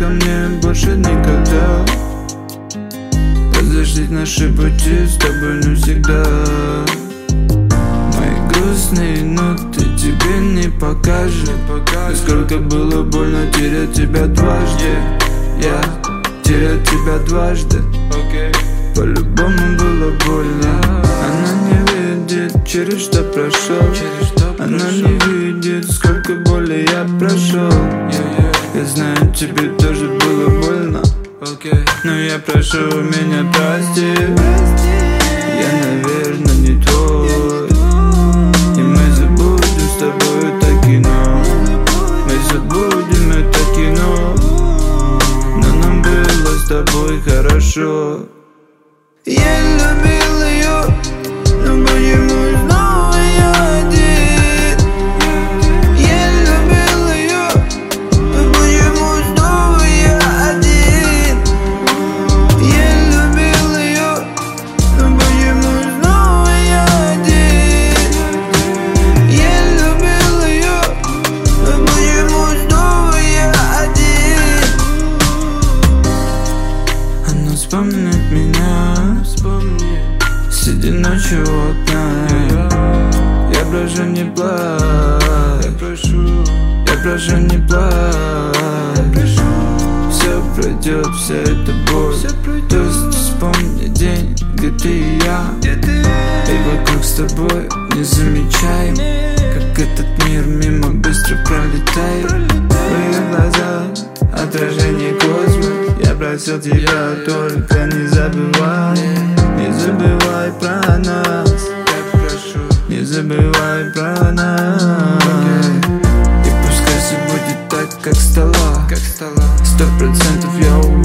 ко мне больше никогда. Разошлись наши пути с тобой навсегда. Мои грустные ноты тебе не покажут. Сколько было больно терять тебя дважды. Я терять тебя дважды. По-любому было больно. Она не видит, через что прошел. Она не видит, сколько боли я прошел. Я знаю, тебе тоже было больно, но я прошу меня прости. Я, наверное, не твой, и мы забудем с тобой это кино. Мы забудем это кино, но нам было с тобой хорошо. Я любил ее, но почему снова я один? Я любил ее, но почему снова я один? Я любил ее, но почему снова я один? Я любил ее, но почему снова я один? Она вспомнит меня, сидя ночью у окна. Я прошу не плачь, я прошу не плачь. Все пройдет, вся эта боль. Просто вспомни день, где ты и я, и вокруг с тобой не замечаем, как этот мир мимо быстро пролетает. В ее глазах отражение космоса. Я просил тебя только не забывай. Не забывай про нас. Не забывай про нас. И пускай все будет так, как стало. 100% я уверен.